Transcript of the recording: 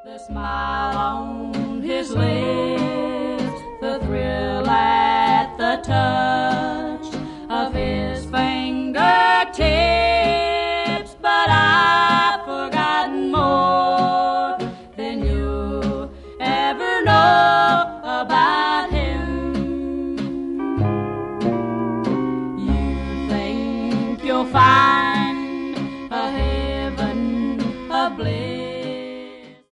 The smile on his lips, the thrill at the touch of his fingertips, but I've forgotten more than you'll ever know about him. You think you'll find